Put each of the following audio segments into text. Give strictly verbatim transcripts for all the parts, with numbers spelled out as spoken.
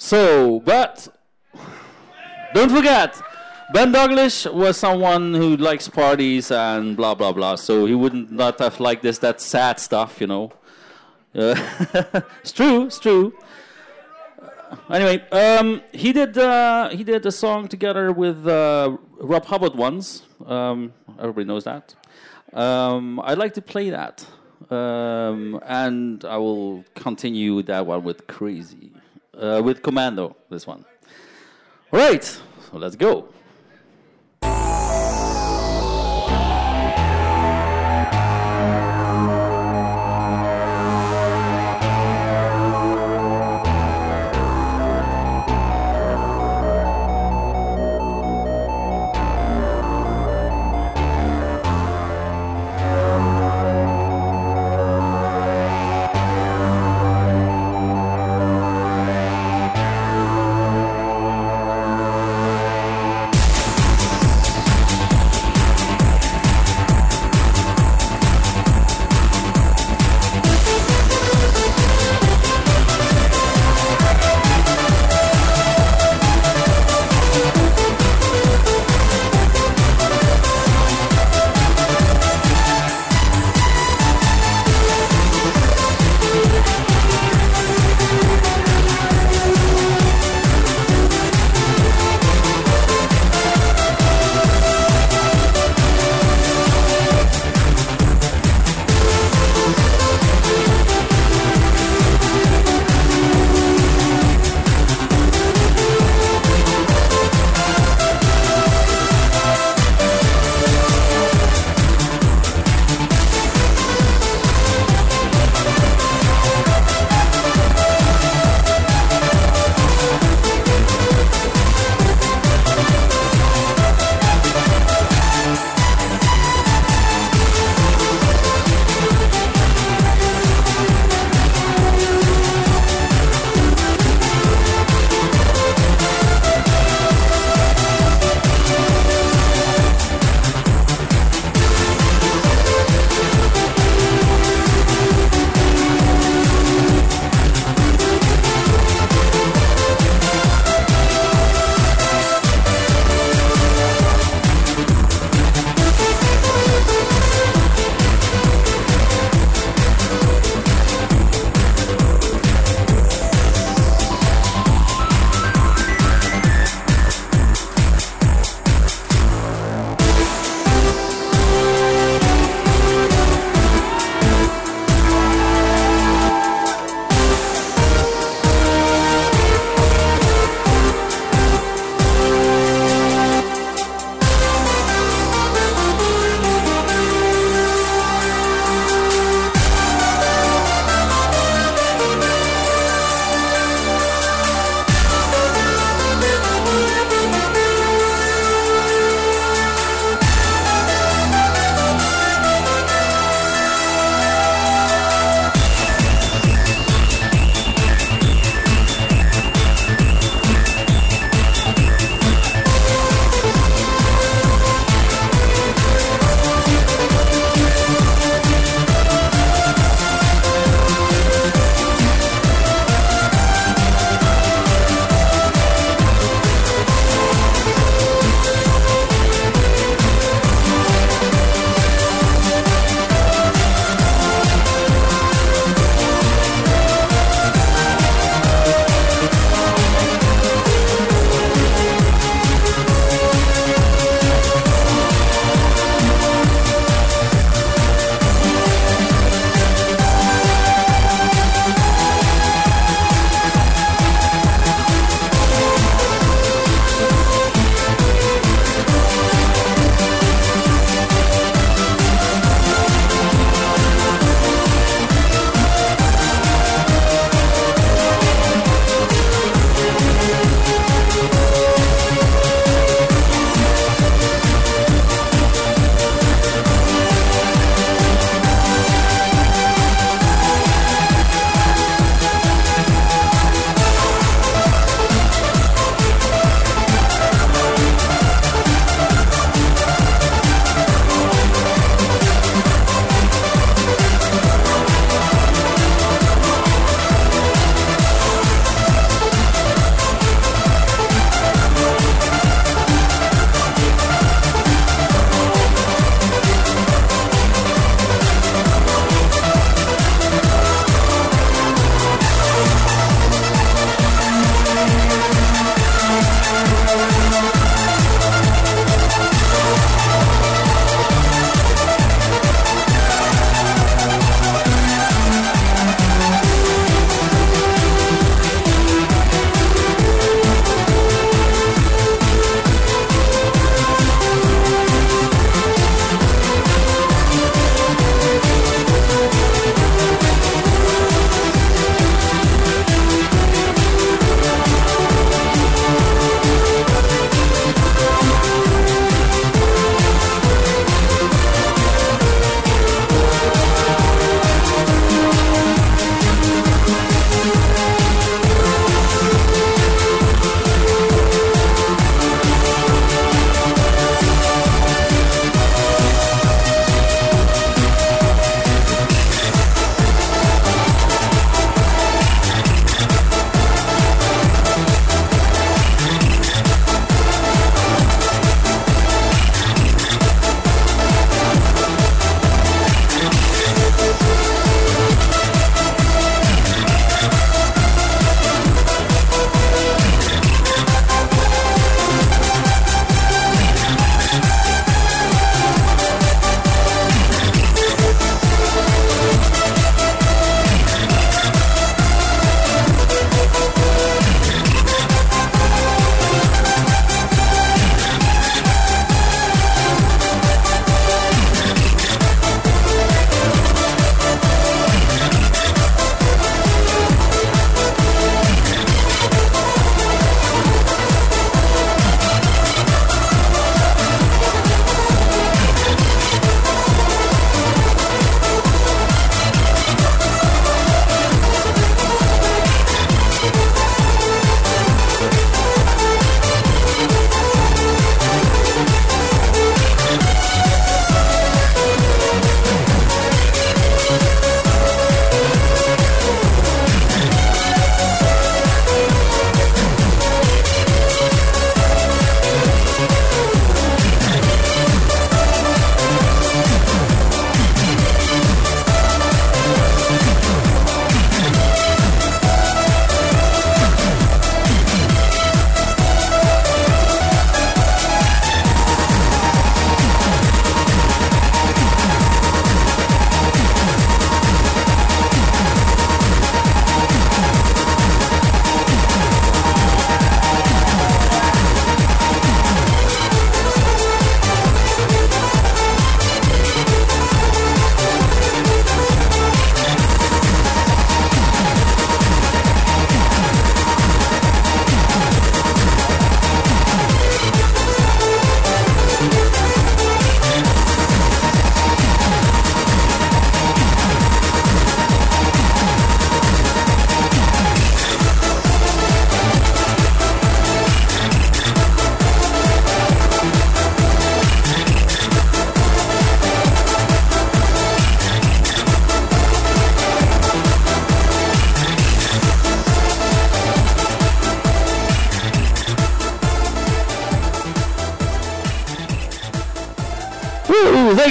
So, but don't forget, Ben Douglas was someone who likes parties and blah blah blah. So he wouldn't not have liked this that sad stuff, you know. Uh, it's true, it's true. Anyway, um, he did uh, he did a song together with uh, Rob Hubbard once. Um, everybody knows that. Um, I'd like to play that, um, and I will continue that one with Crazy, uh, with Commando. This one. All right, so let's go.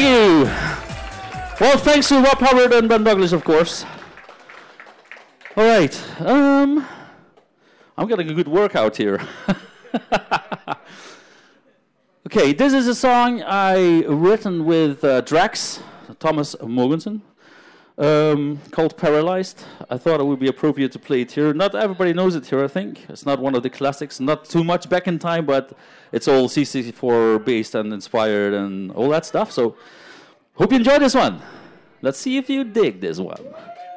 you. Well, thanks to Rob Hubbard and Ben Douglas, of course. All right. Um, I'm getting a good workout here. Okay, this is a song I written with uh, Drax, Thomas Mogensen, um, called Paralyzed. I thought it would be appropriate to play it here. Not everybody knows it here, I think. It's not one of the classics, not too much back in time, but it's all C sixty-four based and inspired and all that stuff. So, hope you enjoy this one. Let's see if you dig this one.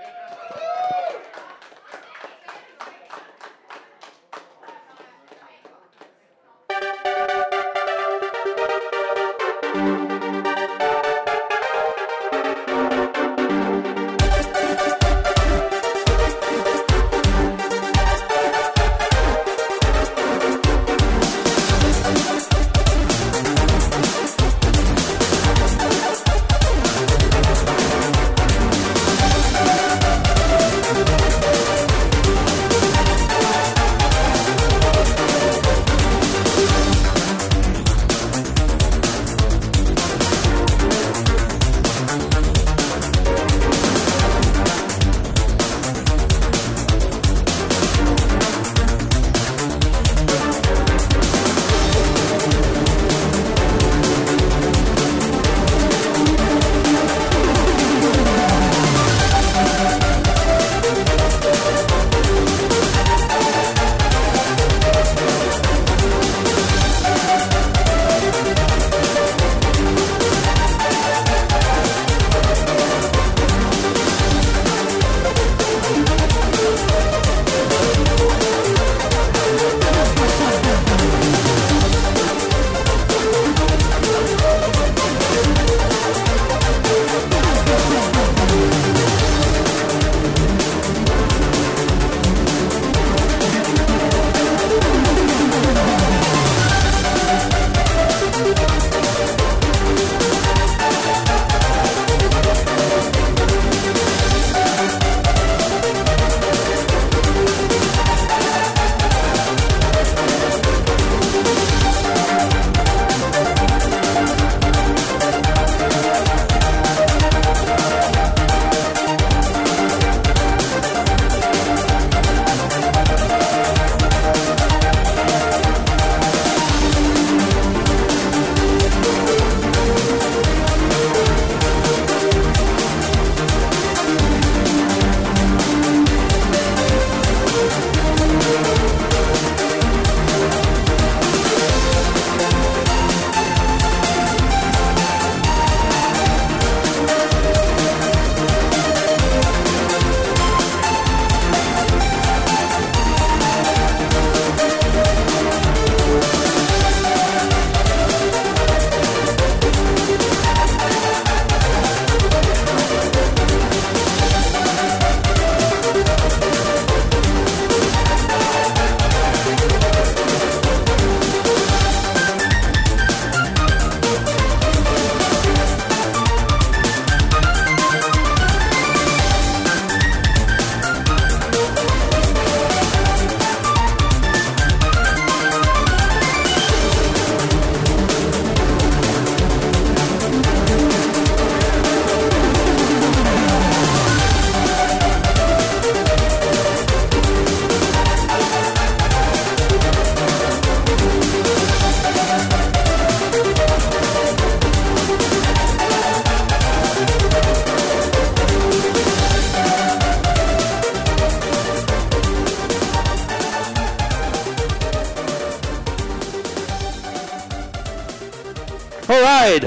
All right.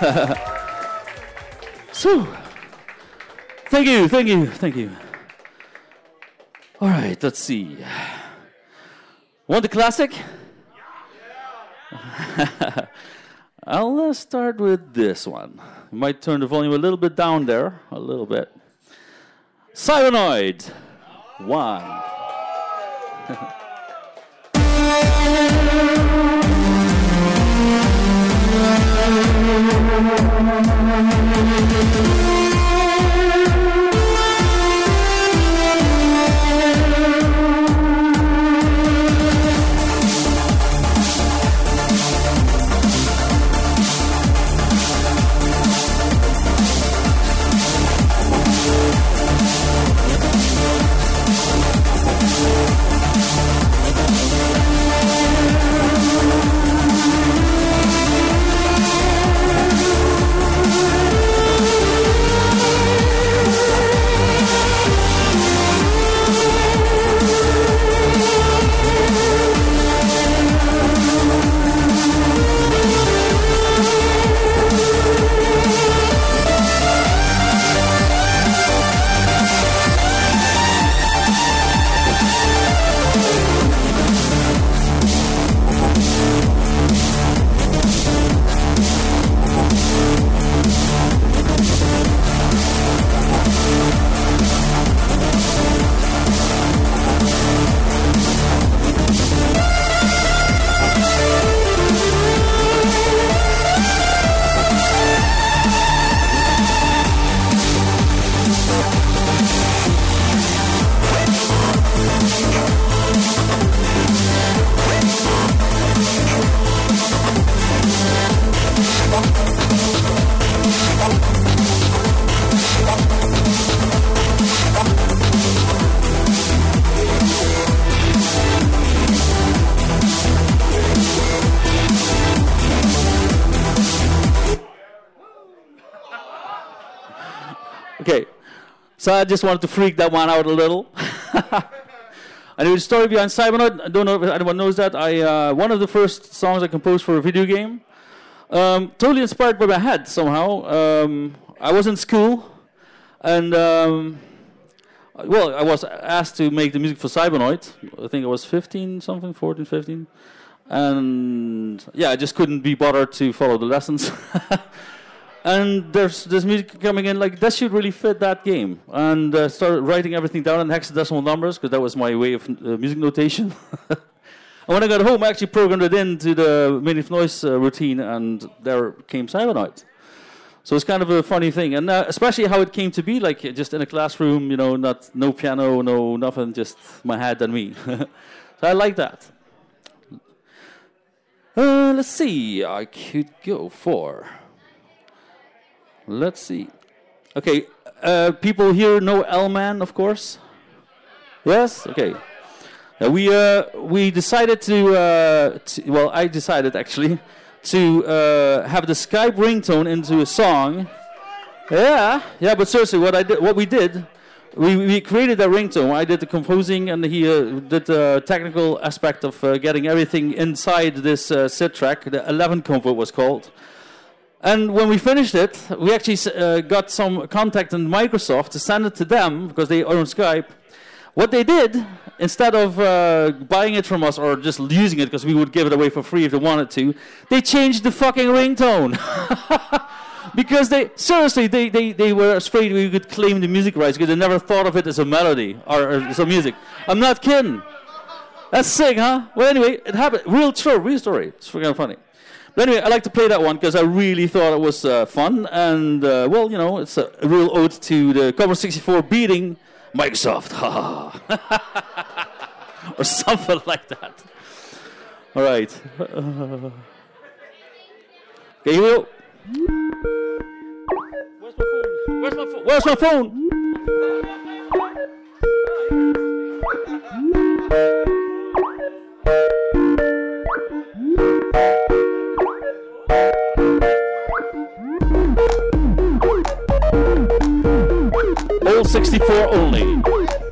So, thank you, thank you, thank you. All right, let's see. Want the classic? I'll uh, start with this one. You might turn the volume a little bit down there, a little bit. Cybernoid, one. Okay, so I just wanted to freak that one out a little. Anyway, the story behind Cybernoid, I don't know if anyone knows that. I uh, one of the first songs I composed for a video game, um, totally inspired by my head somehow. Um, I was in school, and um, well, I was asked to make the music for Cybernoid. I think I was fifteen, something, fourteen, fifteen. And yeah, I just couldn't be bothered to follow the lessons. And there's this music coming in, like, that should really fit that game. And uh, started writing everything down in hexadecimal numbers, because that was my way of uh, music notation. And when I got home, I actually programmed it into the Made of Noise uh, routine, and there came Cybernoid. So it's kind of a funny thing, and uh, especially how it came to be, like just in a classroom, you know, not no piano, no nothing, just my head and me. So I like that. Uh, let's see, I could go for... Let's see. Okay, uh, people here know L-Man, of course? Yes? Okay. Uh, we uh, we decided to, uh, to, well, I decided actually, to uh, have the Skype ringtone into a song. Yeah, yeah, but seriously, what I did, what we did, we, we created a ringtone. I did the composing, and he uh, did the technical aspect of uh, getting everything inside this uh, S I D track. The eleven Comfort was called. And when we finished it, we actually uh, got some contact in Microsoft to send it to them, because they own Skype. What they did, instead of uh, buying it from us or just using it because we would give it away for free if they wanted to, they changed the fucking ringtone. Because they, seriously, they, they, they were afraid we could claim the music rights, because they never thought of it as a melody or, or as a music. I'm not kidding. That's sick, huh? Well, anyway, it happened. Real true, real story. It's freaking funny. But anyway, I like to play that one because I really thought it was uh, fun, and uh, well, you know, it's a real ode to the Commodore sixty-four beating Microsoft, or something like that. All right. Uh, okay, here we go. Where's my phone? Where's my phone? Where's my phone? All sixty-four only.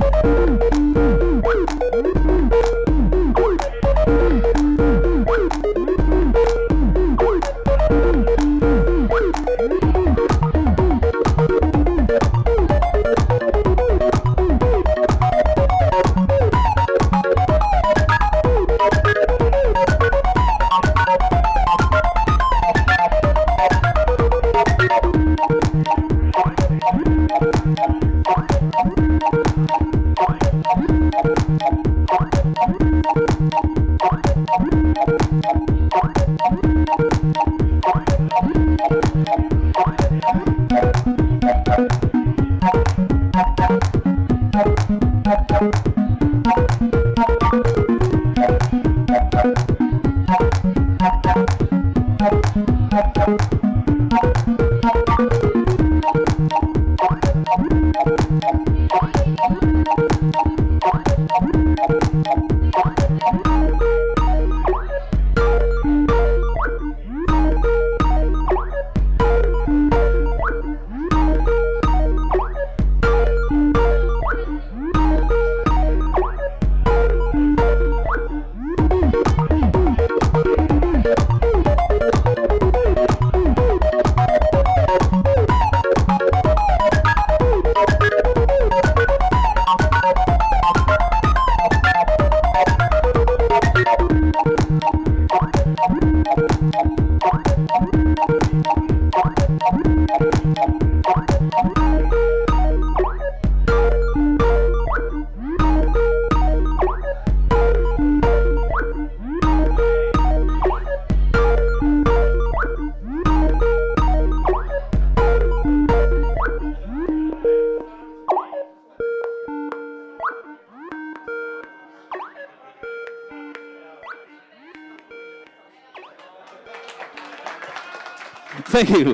Thank you.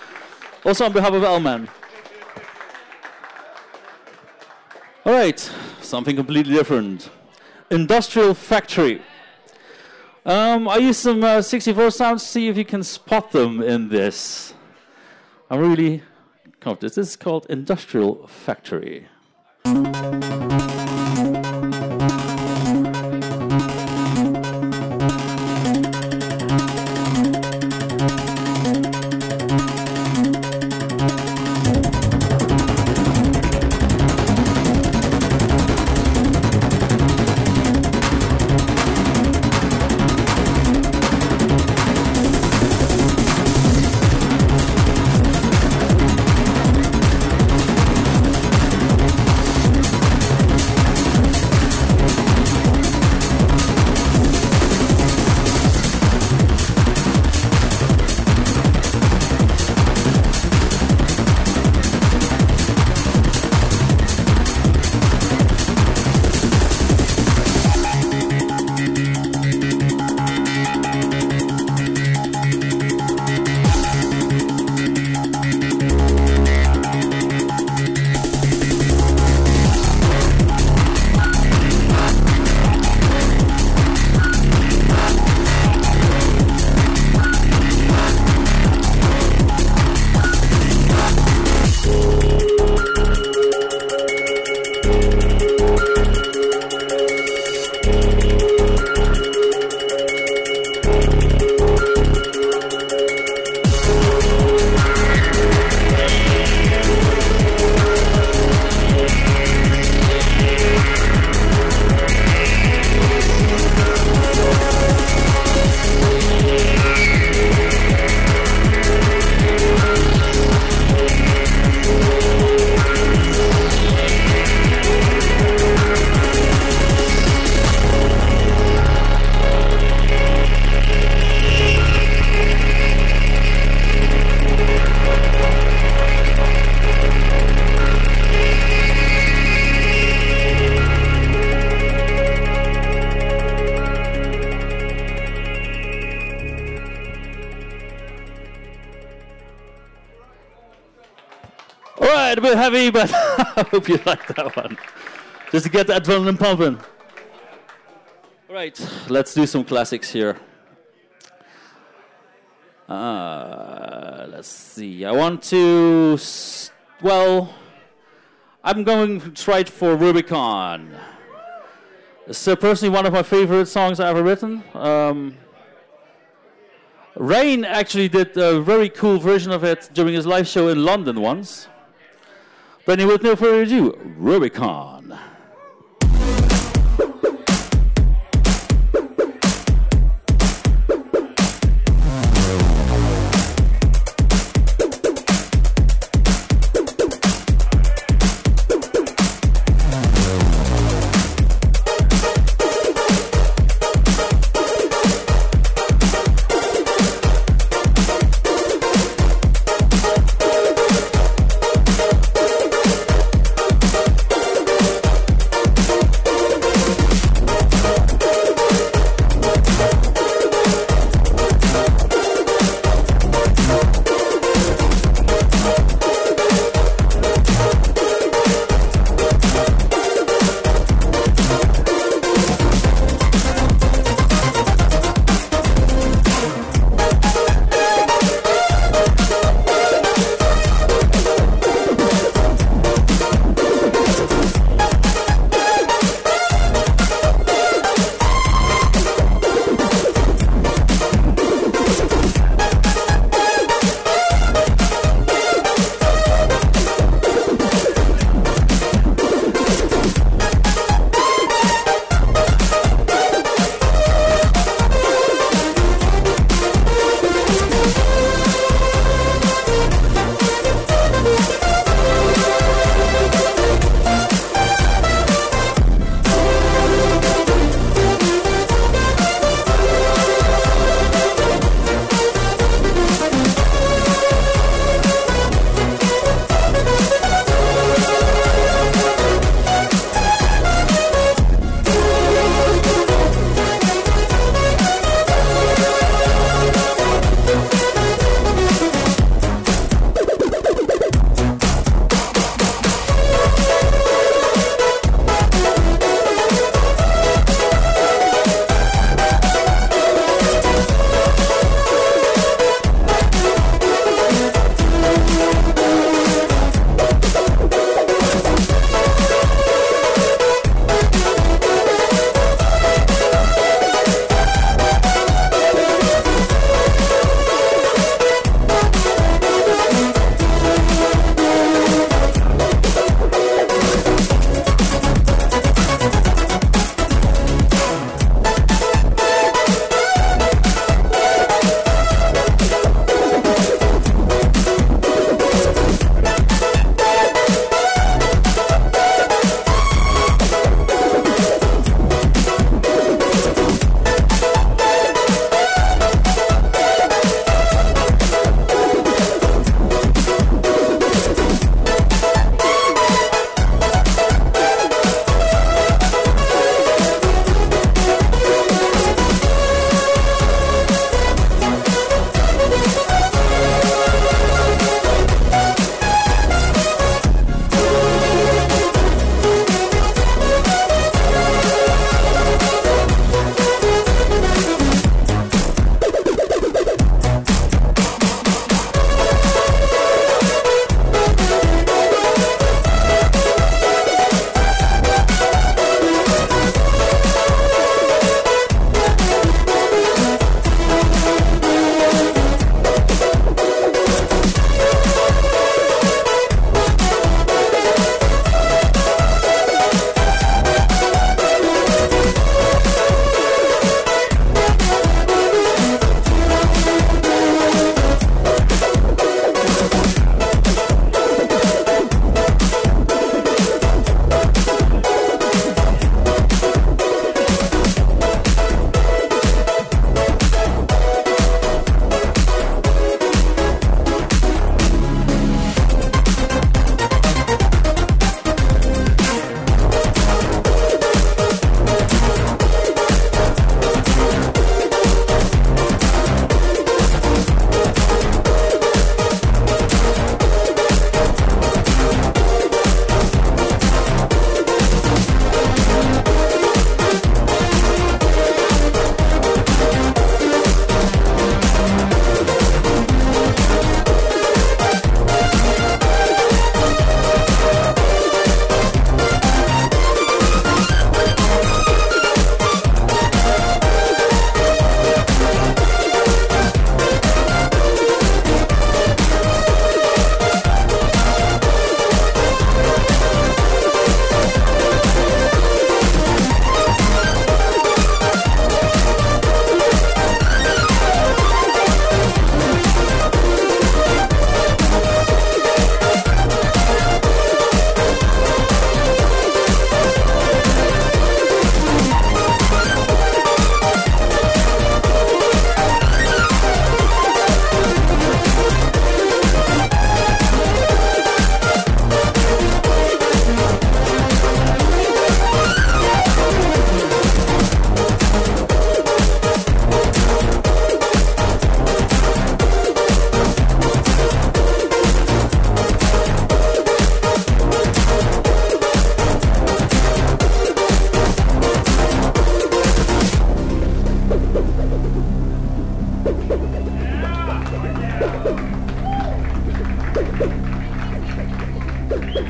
Also on behalf of L-Man. All right, something completely different. Industrial Factory. Um, I used some uh, sixty-four sounds to see if you can spot them in this. I'm really come up with this. This is called Industrial Factory. A bit heavy, but I hope you like that one. Just to get the adrenaline pumping. All right, let's do some classics here. Uh, let's see. I want to, well, I'm going to try it for Rubicon. It's uh, personally one of my favorite songs I've ever written. Um, Rain actually did a very cool version of it during his live show in London once. But anyway, with no further ado, Rubicon.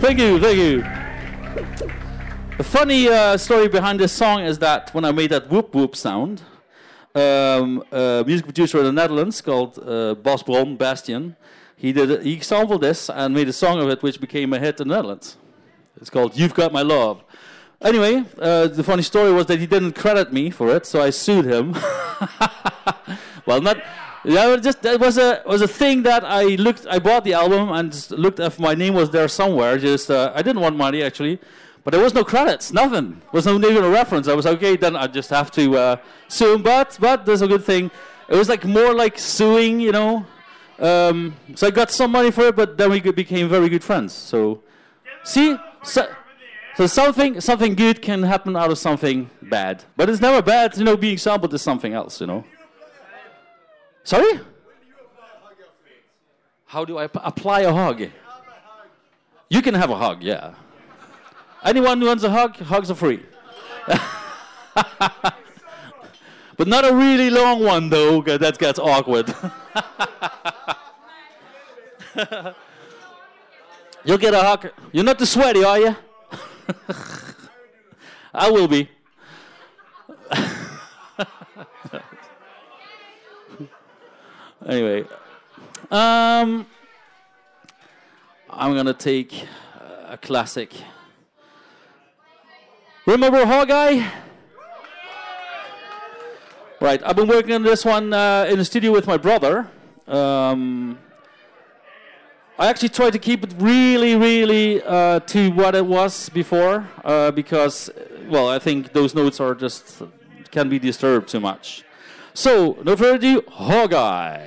Thank you, thank you. The funny uh, story behind this song is that when I made that whoop whoop sound, um, a music producer in the Netherlands called uh, Bas Bron, Bastian, he did a, he sampled this and made a song of it which became a hit in the Netherlands. It's called You've Got My Love. Anyway, uh, the funny story was that he didn't credit me for it, so I sued him. Well, not... Yeah, it just that was a was a thing that I looked. I bought the album and just looked if my name was there somewhere. Just uh, I didn't want money actually, but there was no credits, nothing. There was no even a reference. I was okay. Then I just have to uh, sue him. But but there's a good thing. It was like more like suing, you know. Um, so I got some money for it, but then we became very good friends. So see, so, so something something good can happen out of something bad, but it's never bad. You know, being sampled is something else. You know. Sorry? How do I p- apply a hug? You can have a hug, yeah. Anyone who wants a hug, hugs are free. But not a really long one, though, because that gets awkward. You'll get a hug. You're not too sweaty, are you? I will be. Anyway, um, I'm gonna take a classic. Remember Hawkeye? Right, I've been working on this one uh, in the studio with my brother. Um, I actually tried to keep it really, really uh, to what it was before, uh, because, well, I think those notes are just can be disturbed too much. So, no further ado, Hawkeye.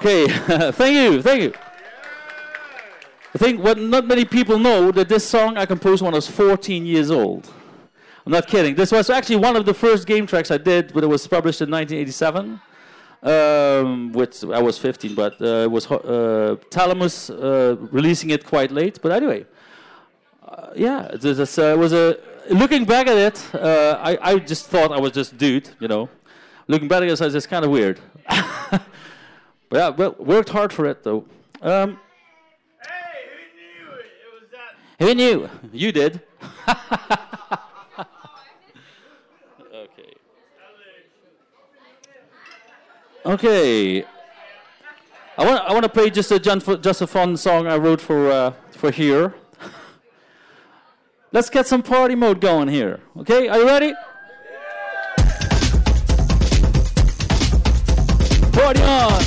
Okay, thank you, thank you. I think what not many people know that this song I composed when I was fourteen years old. I'm not kidding. This was actually one of the first game tracks I did, but it was published in nineteen eighty-seven. Um, which I was fifteen, but uh, it was uh, Thalamus uh, releasing it quite late. But anyway, uh, yeah, it was, uh, it was a. Looking back at it, uh, I I just thought I was just a dude, you know. Looking back at it, it's kind of weird. But yeah, well, worked hard for it though. Um, hey, who knew it? It was that. Who knew? You did. Okay. Okay. I want I want to play just a just a fun song I wrote for uh, for here. Let's get some party mode going here. Okay, are you ready? Party on!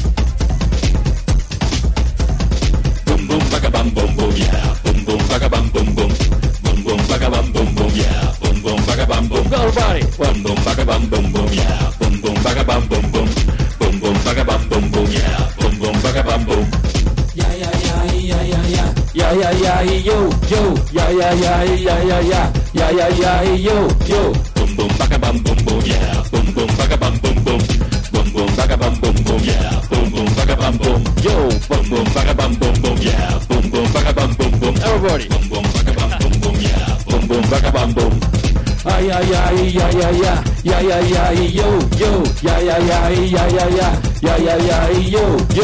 Boom boom baka bam boom boom yeah. Boom boom baka bam boom boom. Boom boom baka bam boom boom yeah. Boom boom baka bam boom. Go everybody! Boom boom baka bam boom boom yeah. Boom boom baka bam boom boom. Boom boom baka bam boom boom yeah. Boom boom baka bam boom. Yeah yeah yeah yeah yeah yeah. Yeah yeah yeah yo yo. Yeah yeah yeah yeah yeah yeah. Yeah yeah yeah yo yo. Boom boom baka bam boom boom yeah. Boom boom baka bam boom boom. Boom boom baka bam boom boom yeah. Boom boom baka bam boom. Yo. Boom boom baka bam boom boom yeah. Boom boom baka bam boom boom. Everybody. Boom boom baka bam boom boom yeah. Boom boom baka bam boom. Ay ay ay yeah yeah yeah. Yeah yeah yeah yo yo. Yeah yeah yeah yeah yeah yeah. Yeah yeah yeah yo yo.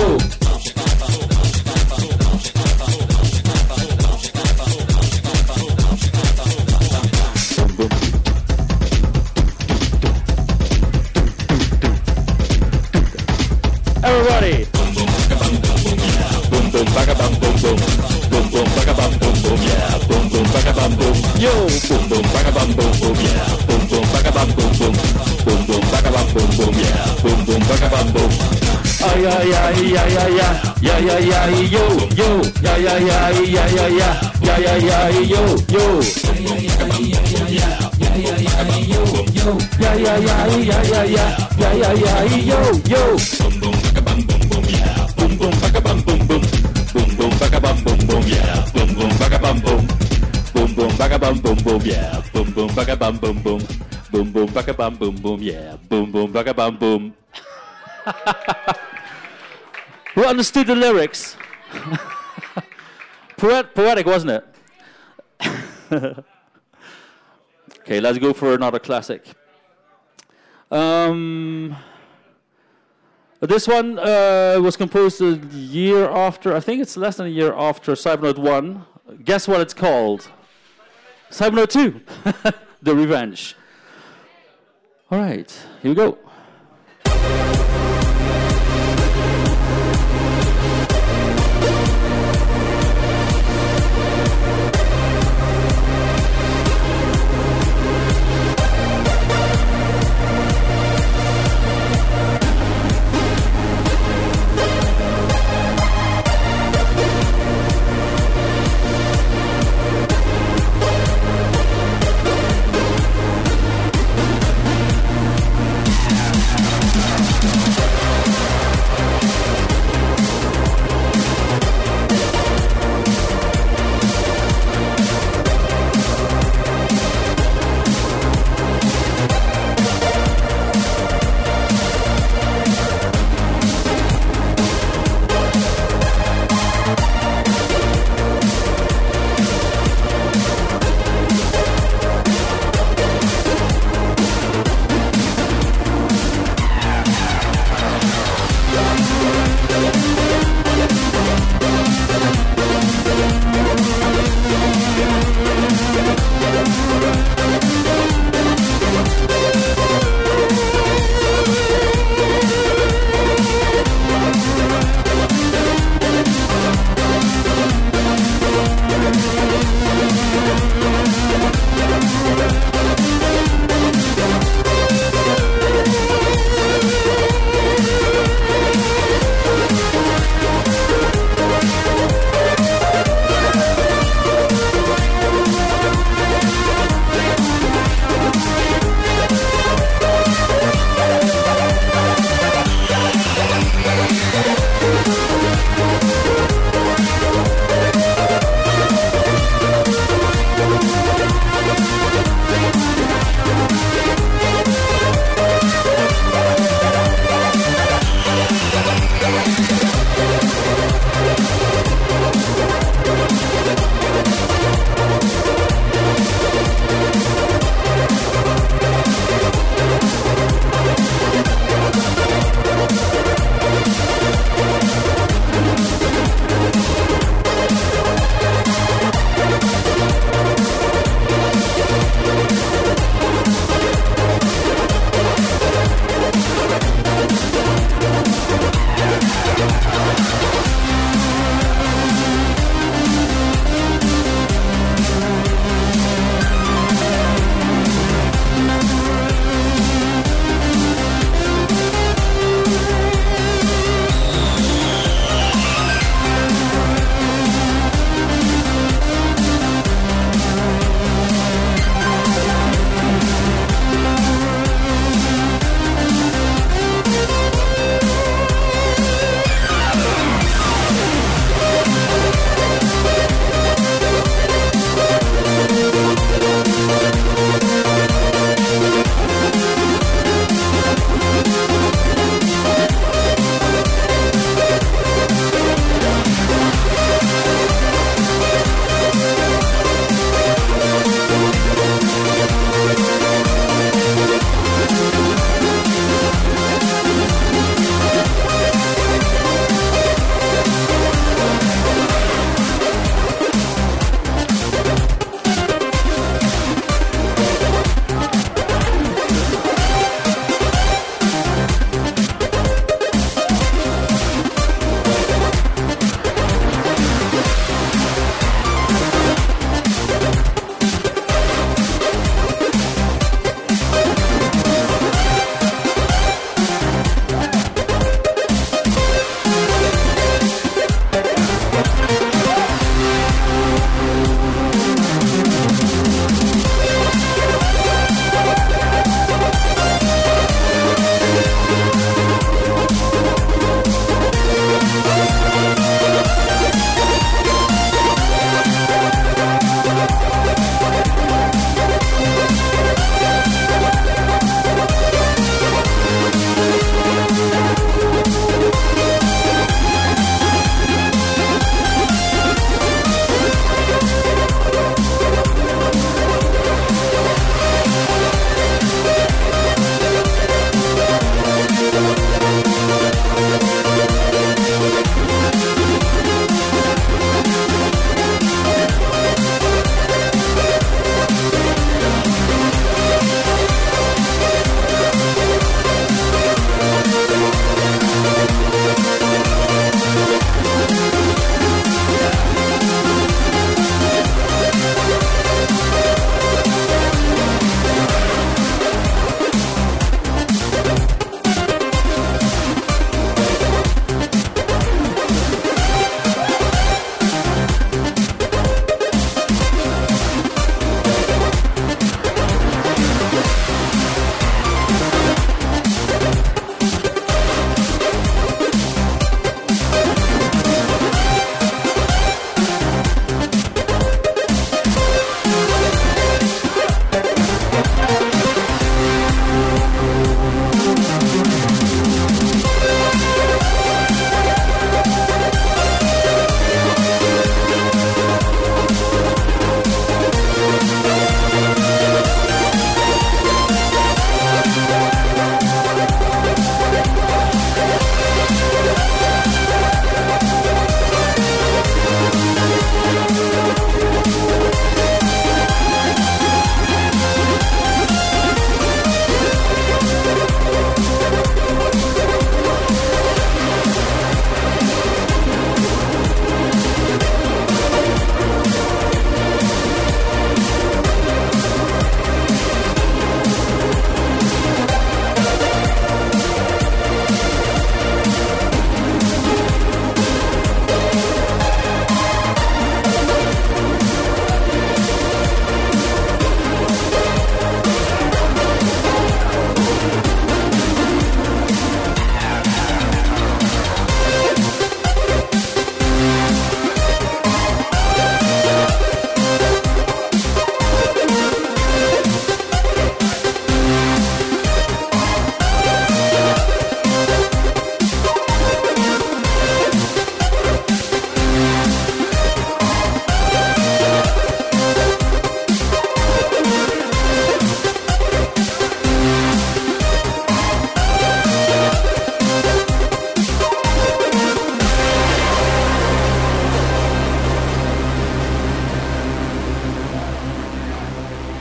Everybody! Boom boom baka bam boom boom yeah. Boom boom baka bam boom boom. Boom boom baka bam boom boom yeah. Boom boom baka bam boom. Yo! Boom boom baka bam boom boom yeah. Boom boom baka bam boom boom. Boom boom baka bam boom boom yeah. Boom boom baka bam boom. Ay ay ay yeah yeah yeah. Yeah yeah yeah yo yo. Yeah yeah yeah yeah yeah yeah. Yeah yeah yeah yo yo. Yeah yeah yeah yeah yeah. Yeah yeah yeah yo yo. Yeah yeah yeah yeah yeah yeah. Yeah yeah yeah yo yo. Boom boom baka bam boom boom yeah. Boom boom baka bam boom boom. Boom boom baka bam boom boom yeah. Boom boom baka bam boom. Boom boom baka bam boom boom yeah. Boom boom baka bam boom boom. Boom boom baka bam boom boom yeah. Boom boom baka bam boom. Who understood the lyrics? Poet, poetic, wasn't it? Okay, let's go for another classic. Um, this one uh, was composed a year after, I think it's less than a year after Cybernaut one. Guess what it's called? Cybernaut two, The Revenge. All right, here we go.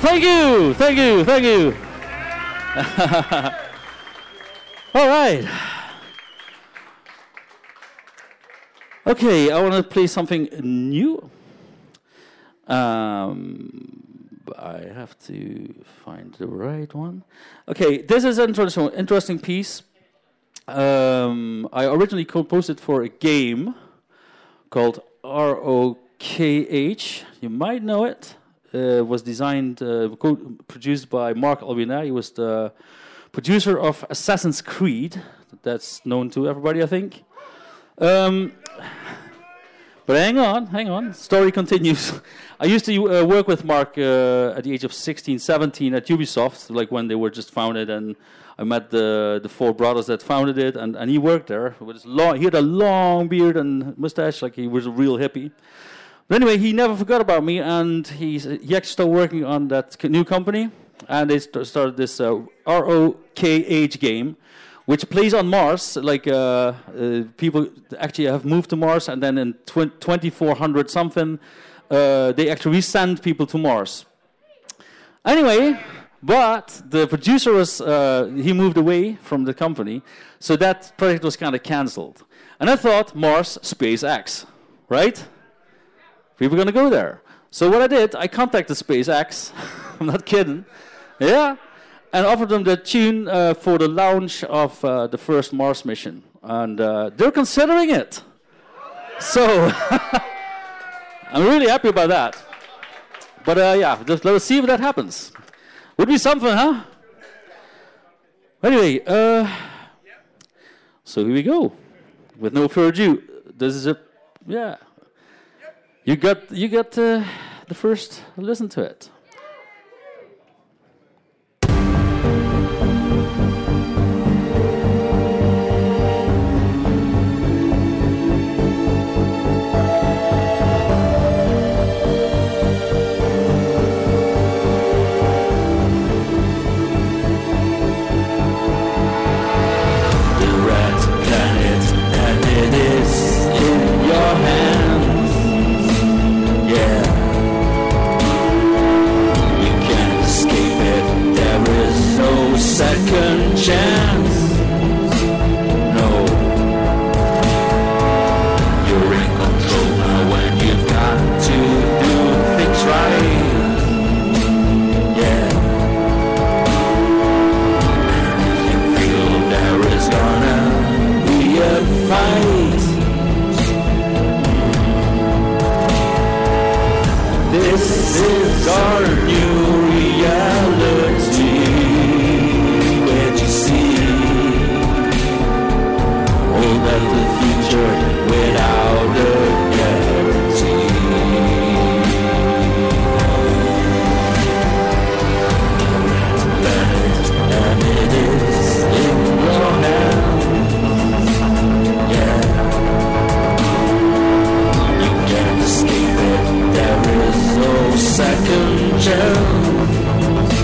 thank you, thank you, thank you. All right. Okay, I want to play something new. Um, I have to find the right one. Okay, this is an interesting, interesting piece. Um, I originally composed it for a game called R O K H. You might know it. Uh, it was designed, uh, co- produced by Mark Albina. He was the producer of Assassin's Creed. That's known to everybody, I think. Um, but hang on, hang on. Story continues. I used to uh, work with Mark uh, at the age of sixteen, seventeen at Ubisoft, like when they were just founded, and I met the the four brothers that founded it, and, and he worked there with his long. He had a long beard and mustache, like he was a real hippie. But anyway, he never forgot about me, and he he actually started working on that new company, and they st- started this uh, R O K H game, which plays on Mars. Like uh, uh, people actually have moved to Mars, and then in tw- twenty-four hundred something, uh, they actually send people to Mars. Anyway, but the producer was uh, he moved away from the company, so that project was kind of cancelled. And I thought Mars, SpaceX, right? People are going to go there. So what I did, I contacted SpaceX. I'm not kidding. Yeah. And offered them the tune uh, for the launch of uh, the first Mars mission. And uh, they're considering it. So I'm really happy about that. But uh, yeah, just let's see if that happens. Would be something, huh? Anyway, uh, so here we go. With no further ado, this is a, yeah. You got you got uh, the first listen to it. The red planet, and it is in your hands. Yeah, you can't escape it. There is no second chance. No, you're in control now when you've got to do things right. Yeah, and if you feel there is gonna be a fight, this is our new reality. Can't you see? Oh, that the future without a guarantee. And it is in your hands. Yeah, you can't escape it. There is no second chance.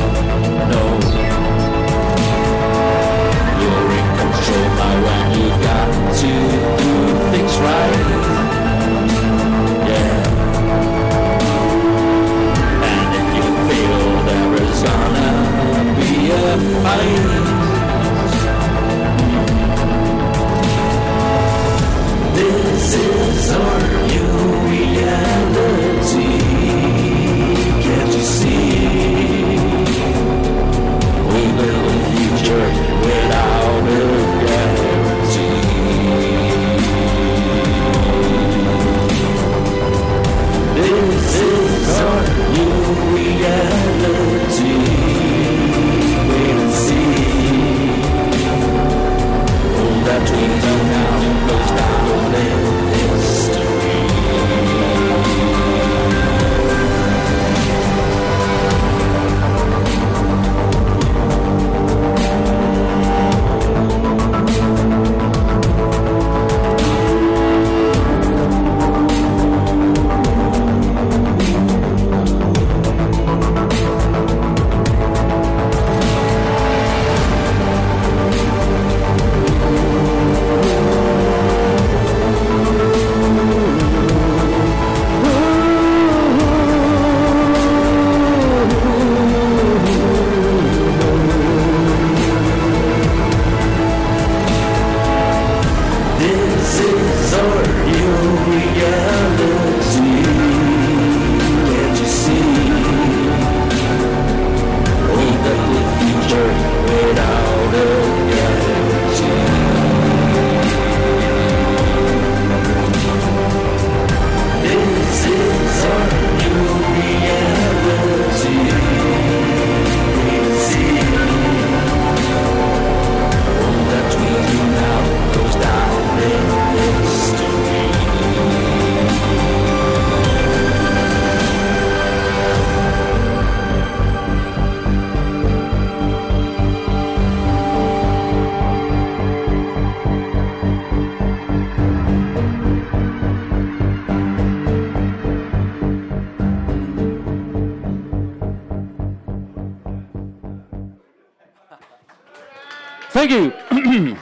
Thank you.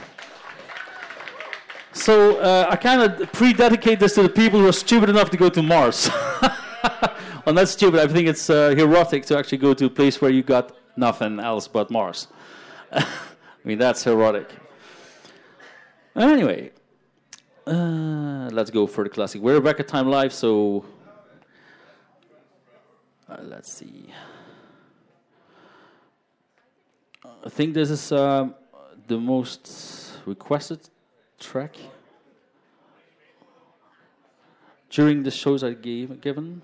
So uh, I kind of pre-dedicate this to the people who are stupid enough to go to Mars. Well, not stupid. I think it's uh, erotic to actually go to a place where you got nothing else but Mars. I mean, that's erotic. Anyway, uh, let's go for the classic. We're back at Time Live, so uh, let's see. I think this is um, the most requested track during the shows I gave given.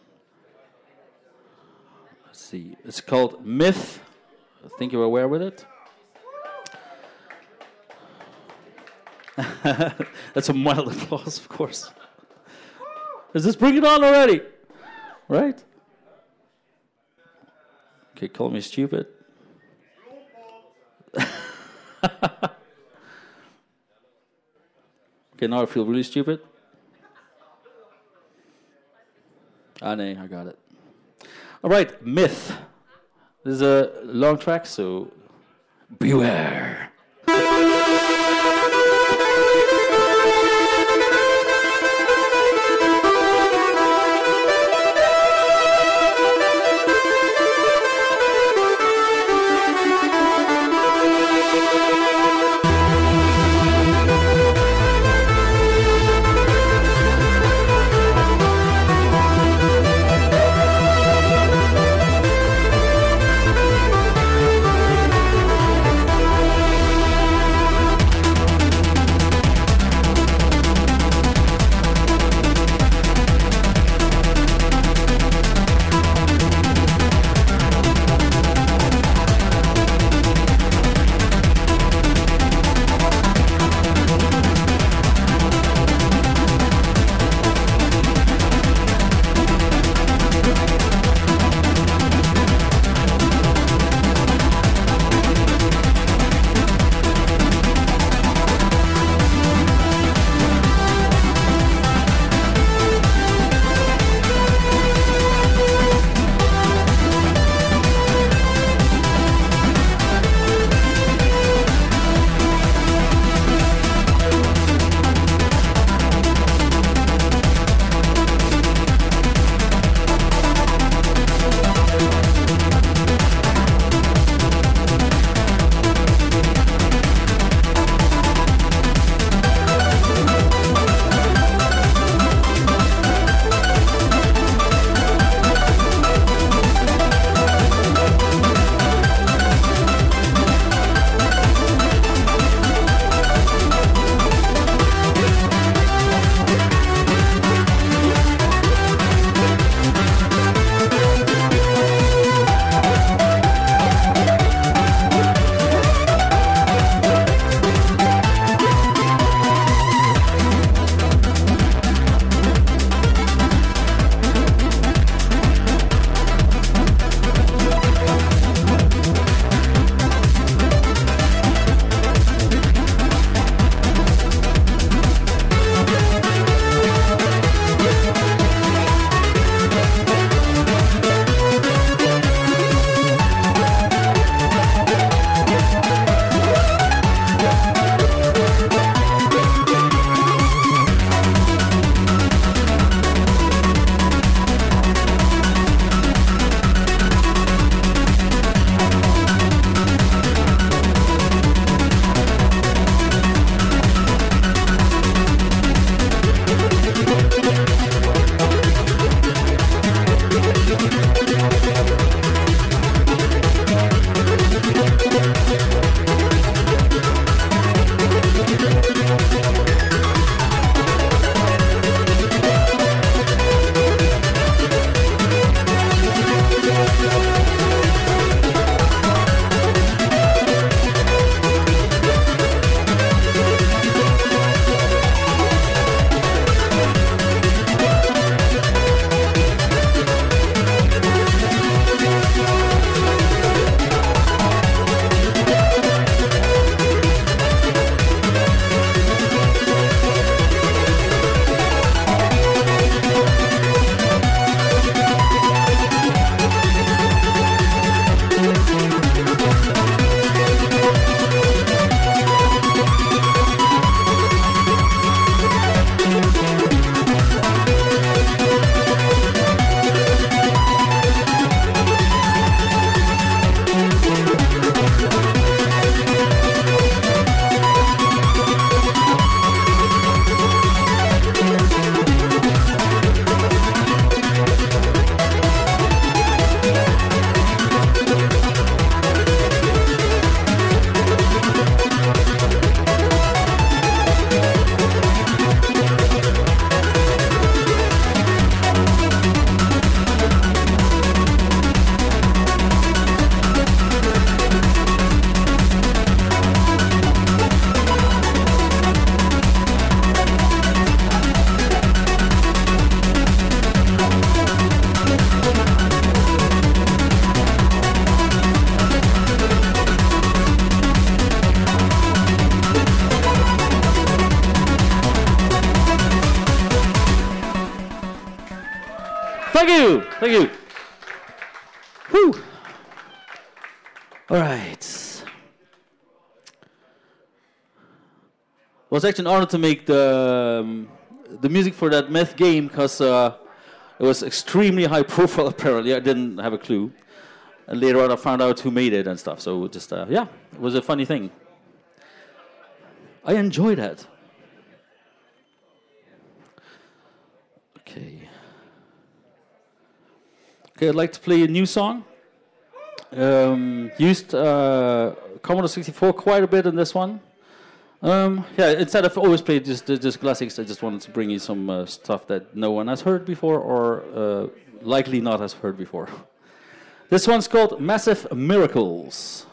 Let's see. It's called Myth. I think you're aware with it. That's a mild applause, of course. Does this bring it on already? Right? Okay, call me stupid. Okay, now I feel really stupid. Ah, no, I got it. All right, Myth. This is a long track, so beware. Thank you. Thank you. Whew. All right. It was actually an honor to make the um, the music for that Myth game because uh, it was extremely high profile. Apparently, I didn't have a clue. And later on, I found out who made it and stuff. So just uh, yeah, it was a funny thing. I enjoyed that. Okay. Okay, I'd like to play a new song. Um, used uh, Commodore sixty-four quite a bit in this one. Um, yeah, instead of always playing just just classics, I just wanted to bring you some uh, stuff that no one has heard before, or uh, likely not has heard before. This one's called Massive Miracles.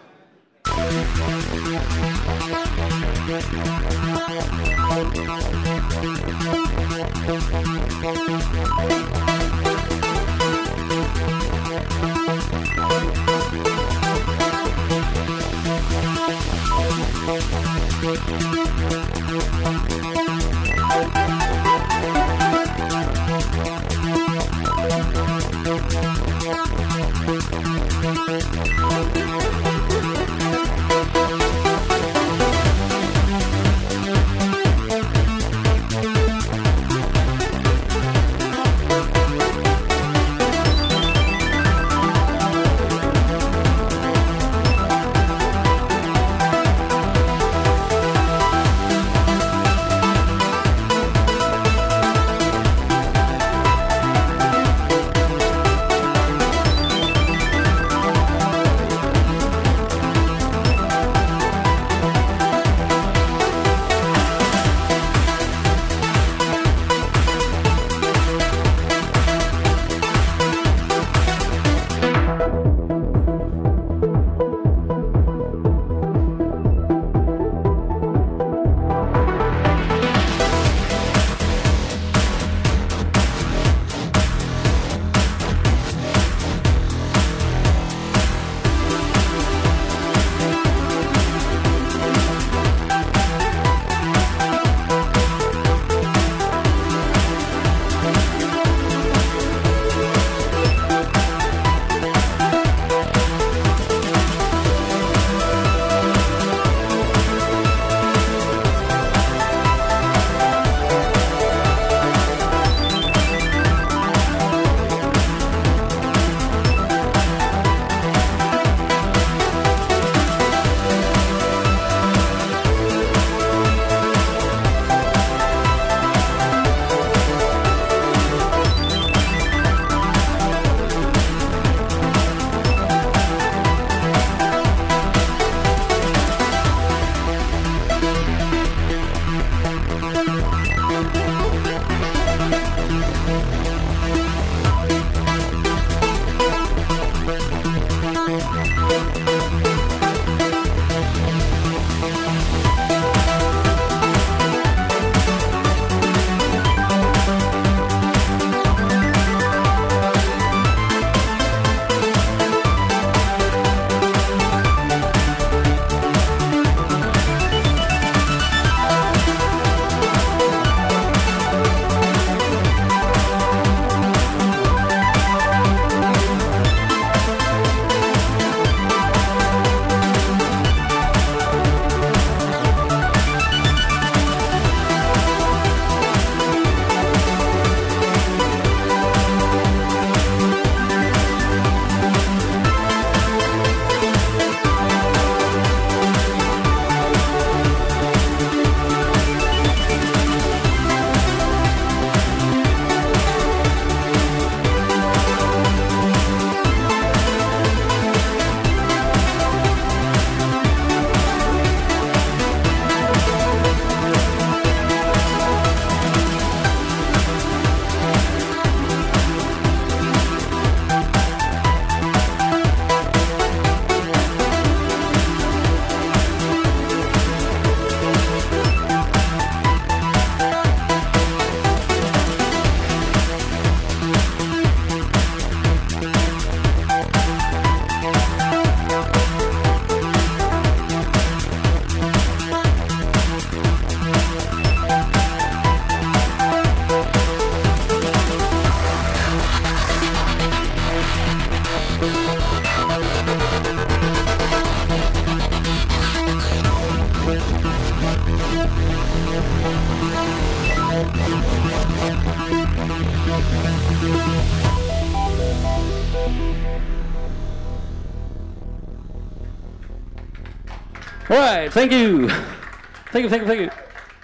All right, thank you. Thank you, thank you, thank you.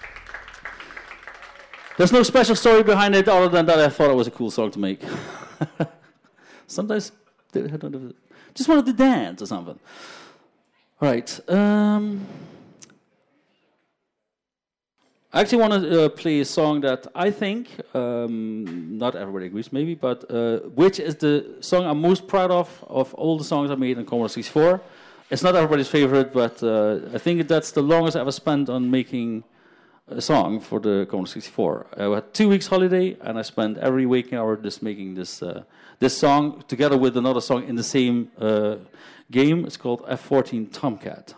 There's no special story behind it other than that I thought it was a cool song to make. Sometimes I just wanted to dance or something. All right. Um, I actually want to uh, play a song that I think, um, not everybody agrees maybe, but uh, which is the song I'm most proud of, of all the songs I made in Commodore sixty-four. It's not everybody's favorite, but uh, I think that's the longest I ever spent on making a song for the Commodore sixty-four. I had two weeks holiday, and I spent every waking hour just making this uh, this song together with another song in the same uh, game. It's called F fourteen Tomcat.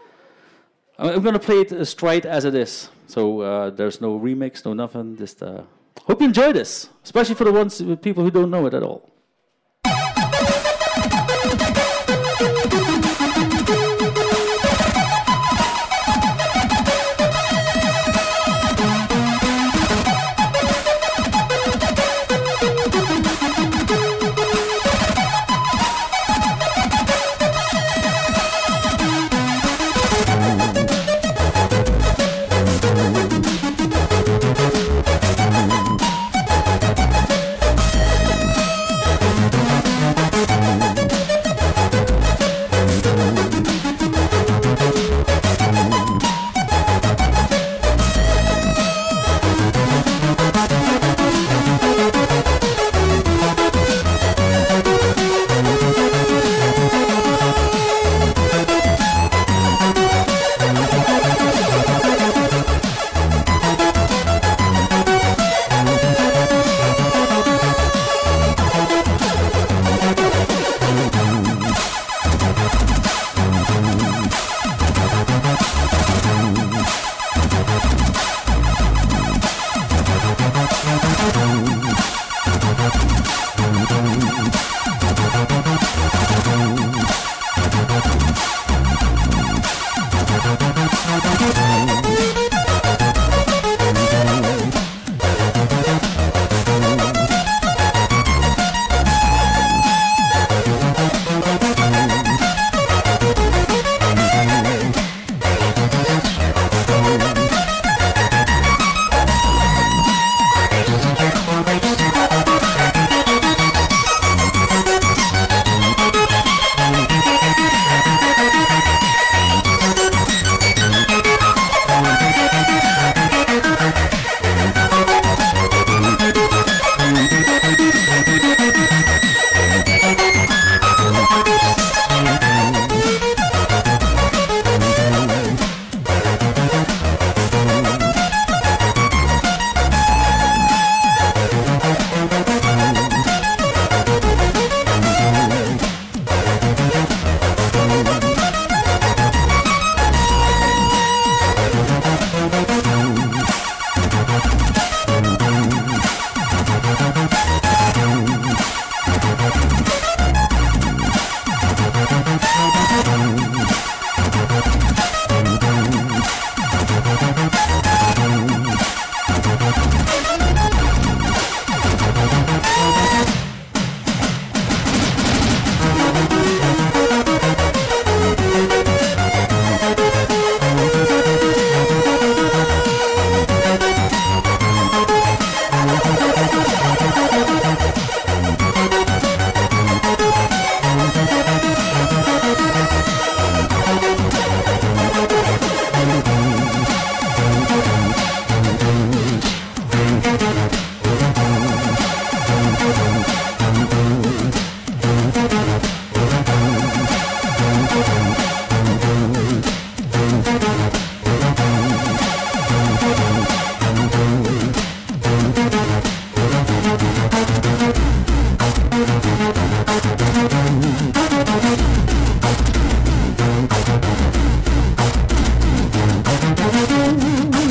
I'm going to play it straight as it is, so uh, there's no remix, no nothing. Just uh, hope you enjoy this, especially for the ones people who don't know it at all.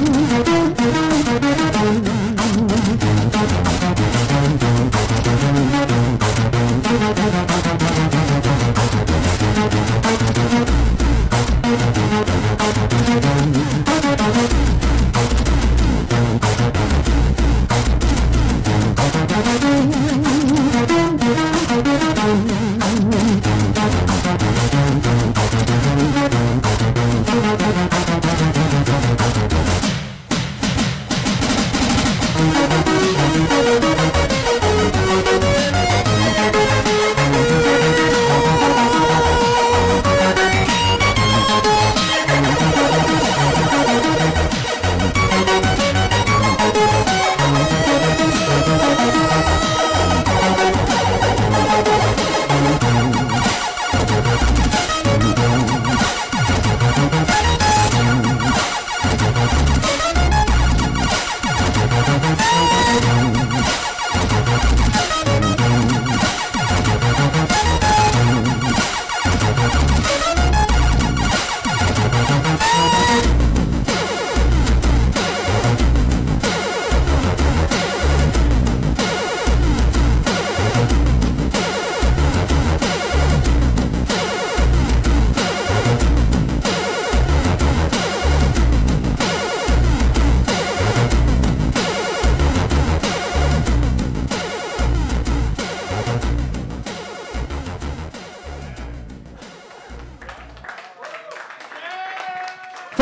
Thank you.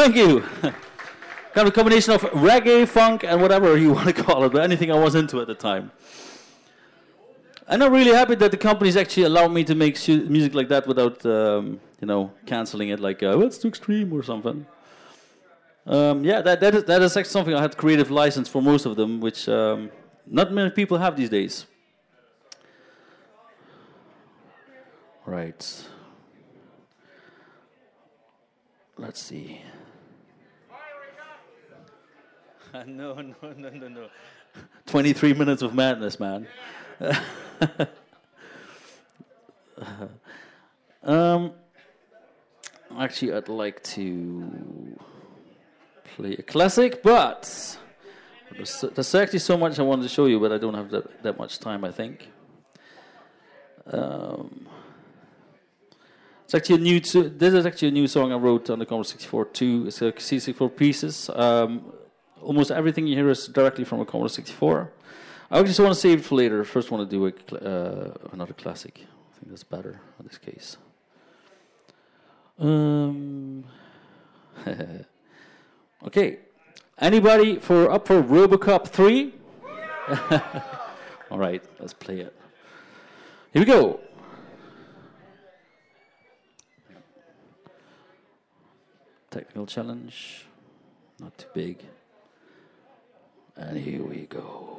thank you. Kind of a combination of reggae, funk, and whatever you want to call it, but anything I was into at the time. And I'm really happy that the companies actually allowed me to make su- music like that without, um, you know, canceling it like, uh, well, it's too extreme or something. Um, yeah, that that is, that is actually something I had creative license for most of them, which um, not many people have these days. Right. Let's see. no, no, no, no, no. twenty-three minutes of madness, man. um, actually, I'd like to play a classic, but there's, there's actually so much I wanted to show you, but I don't have that, that much time, I think. Um, it's actually a new. T- this is actually a new song I wrote on the Commodore sixty-four too. It's a C sixty-four pieces. Um, almost everything you hear is directly from a Commodore sixty-four. I just want to save it for later. First, want to do a cl- uh, another classic. I think that's better in this case. Um. Okay. Anybody for up for RoboCop three? All right, let's play it. Here we go. Technical challenge, not too big. And here we go.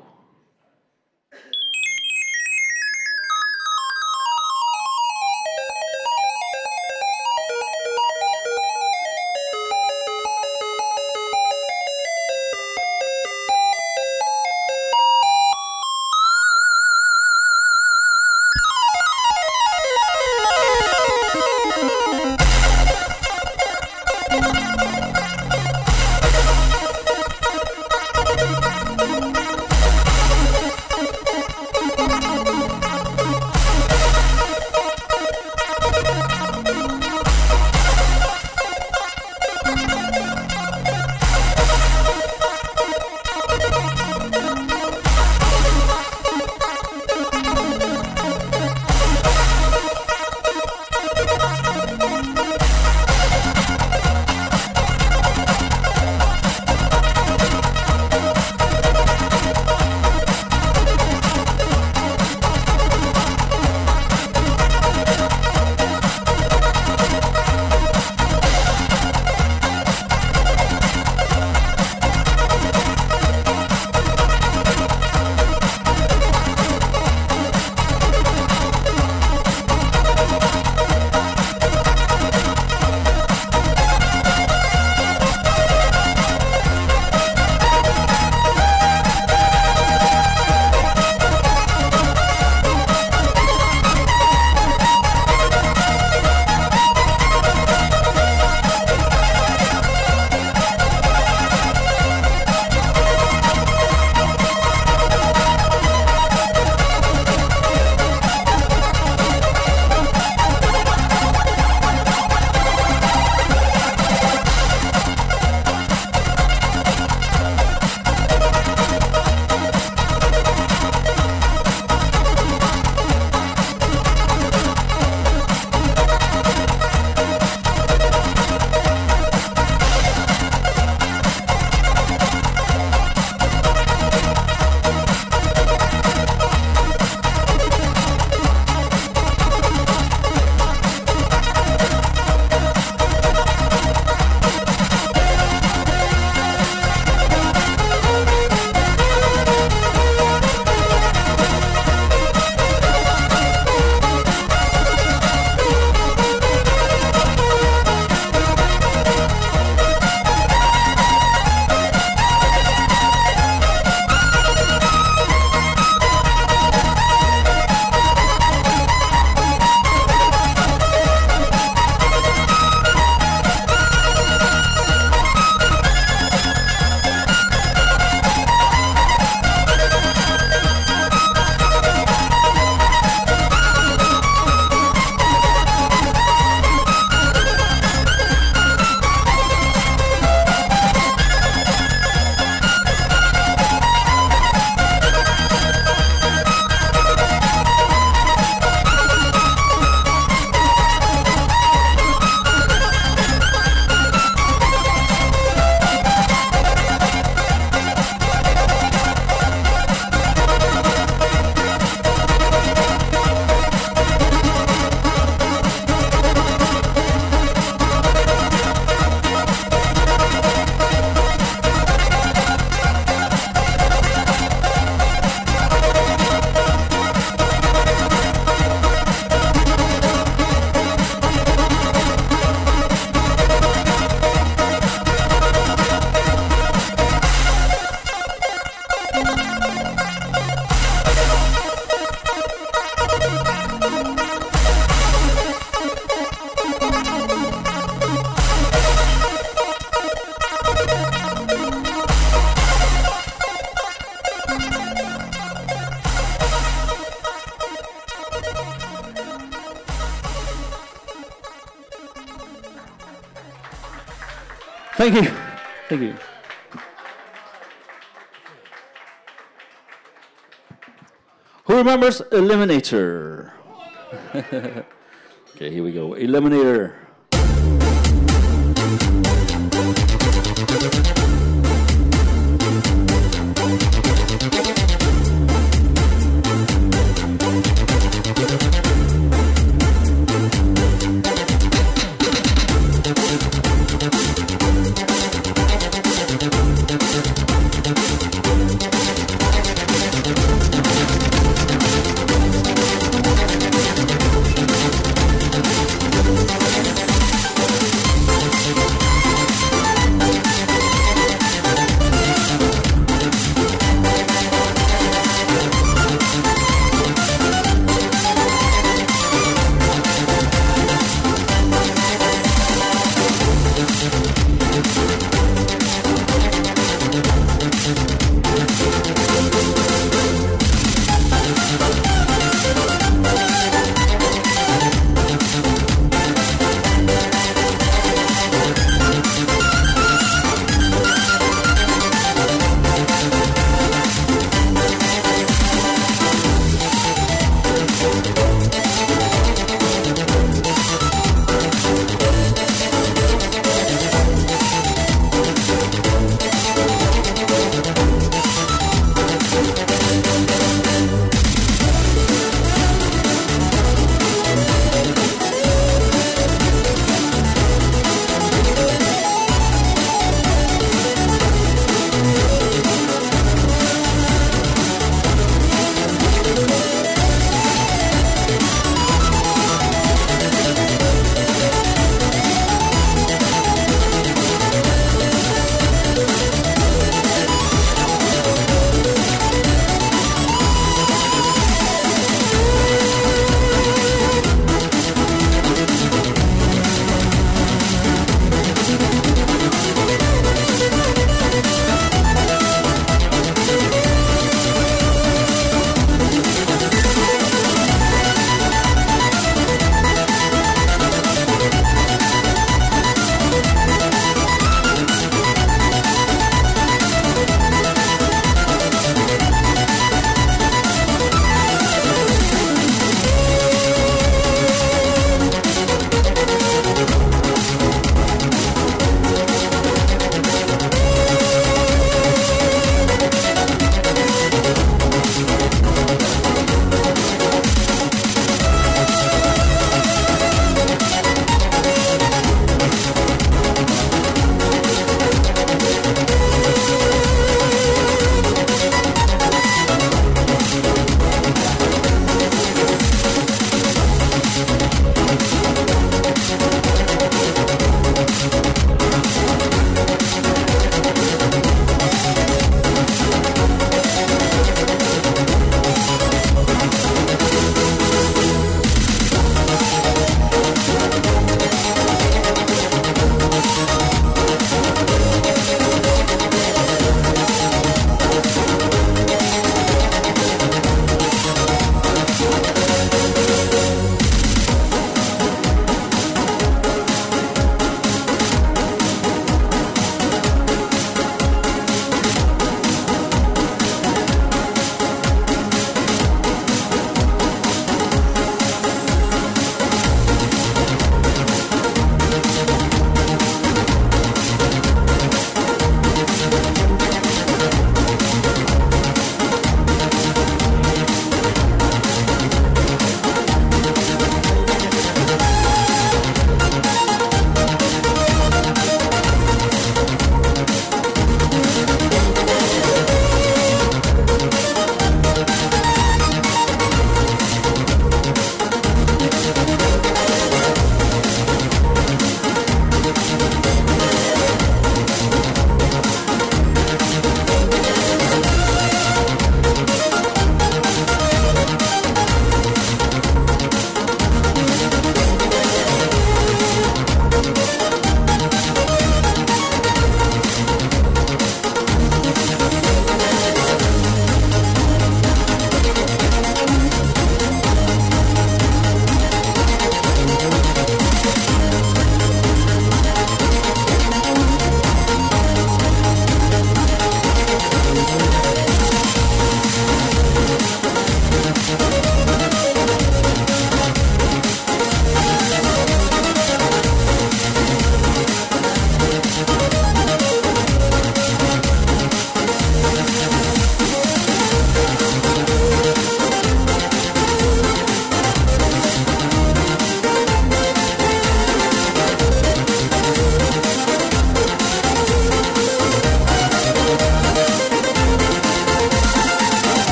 Thank you. Thank you. Who remembers Eliminator? Okay, here we go. Eliminator.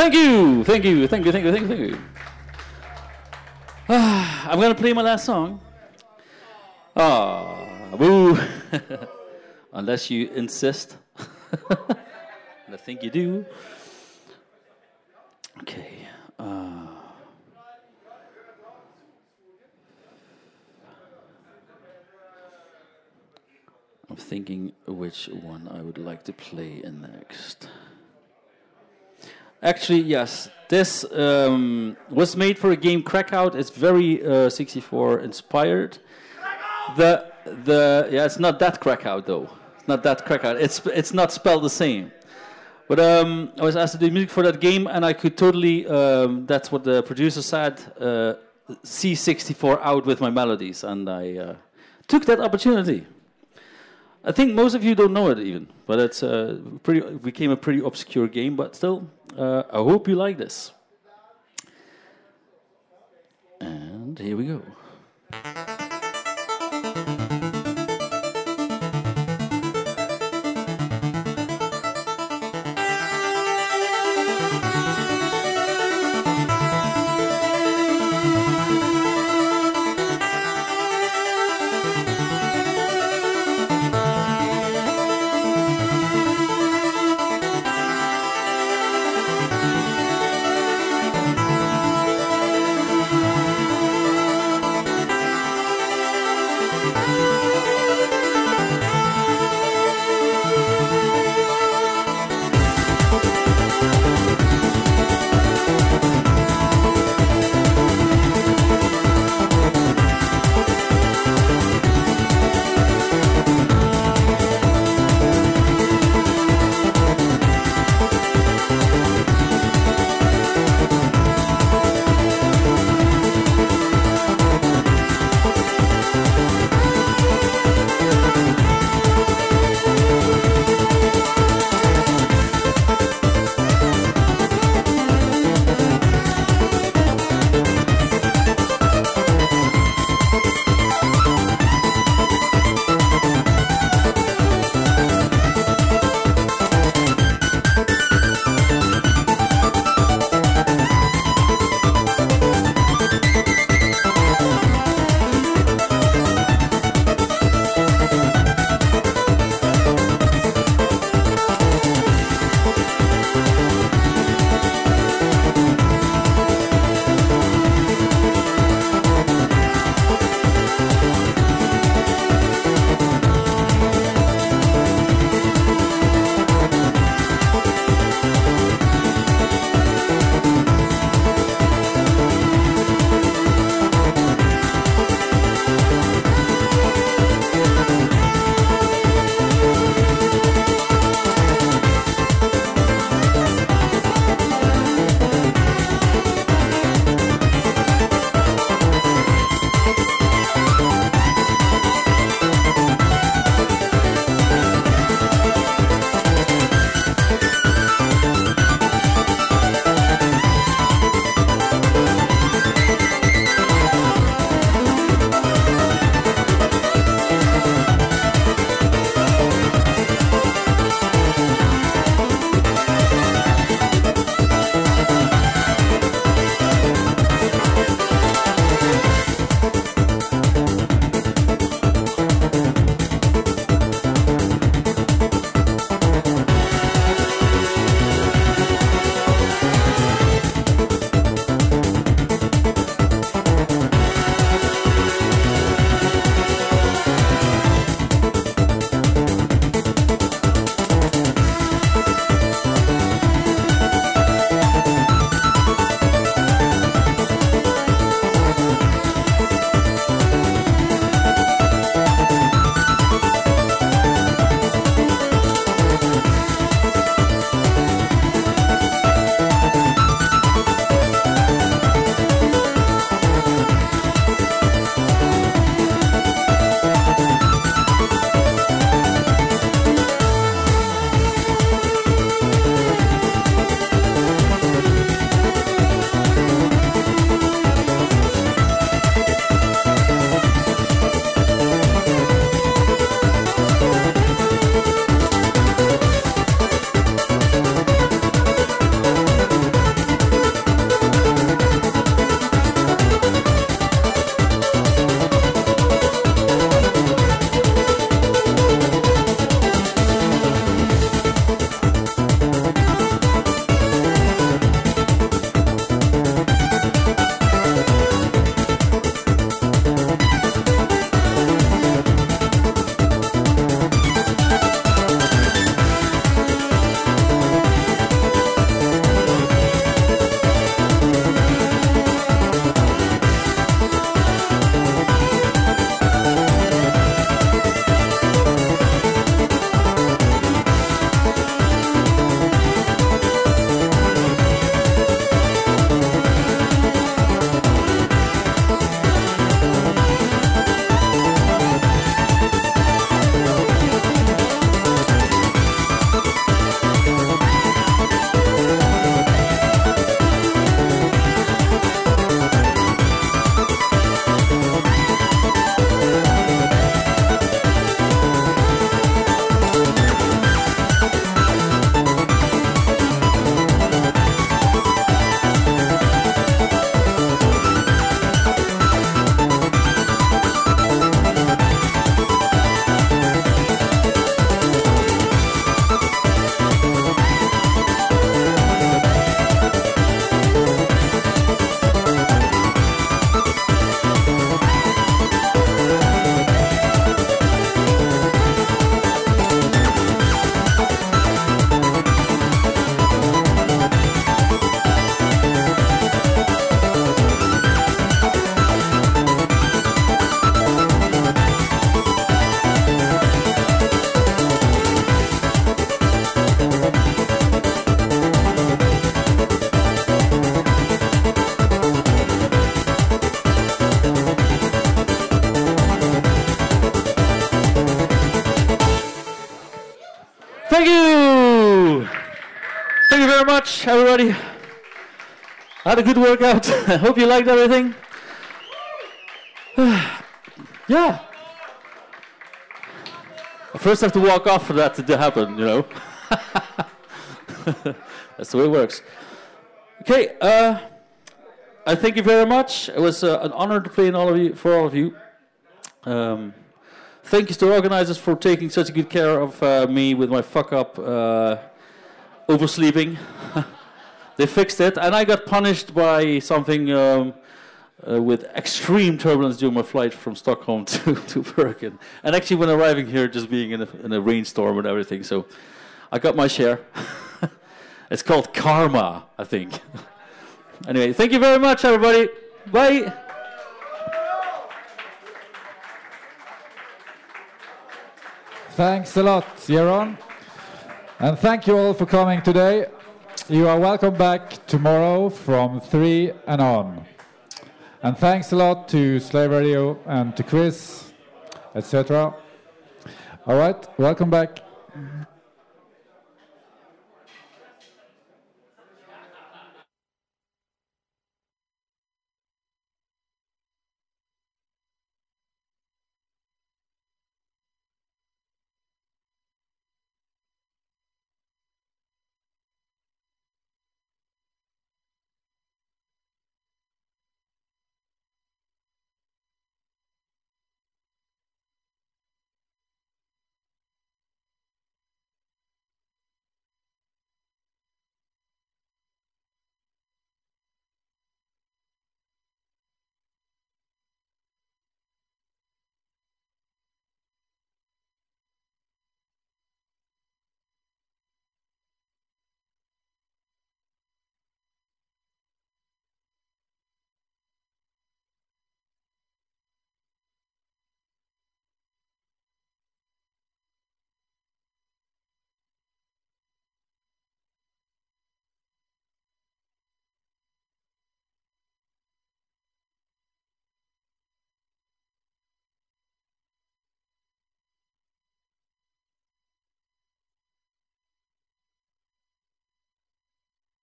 Thank you, thank you, thank you, thank you, thank you, thank you. Ah, I'm gonna play my last song. Ah, boo. Unless you insist. And I think you do. Okay. Uh, I'm thinking which one I would like to play in next. Actually, yes. This um, was made for a game Crackout. It's very uh, sixty-four inspired. The the yeah, it's not that Crackout though. It's not that Crackout. It's it's not spelled the same. But um, I was asked to do music for that game, and I could totally. Um, that's what the producer said. Uh, C sixty-four out with my melodies, and I uh, took that opportunity. I think most of you don't know it even, but it's uh, pretty became a pretty obscure game. But still, uh, I hope you like this. And here we go. Thank you! Thank you very much, everybody. I had a good workout. I hope you liked everything. Yeah. I first have to walk off for that to happen, you know. That's the way it works. Okay, uh, I thank you very much. It was uh, an honor to play in all of you, for all of you. Um, thank you to the organizers for taking such good care of uh, me with my fuck up uh, oversleeping. They fixed it, and I got punished by something um, uh, with extreme turbulence during my flight from Stockholm to, to Bergen. And actually when arriving here, just being in a, in a rainstorm and everything. So I got my share. It's called karma, I think. Anyway, thank you very much, everybody. Bye. Thanks a lot, Jeroen. And thank you all for coming today. You are welcome back tomorrow from three and on. And thanks a lot to Slave Radio and to Chris, et cetera. All right, welcome back.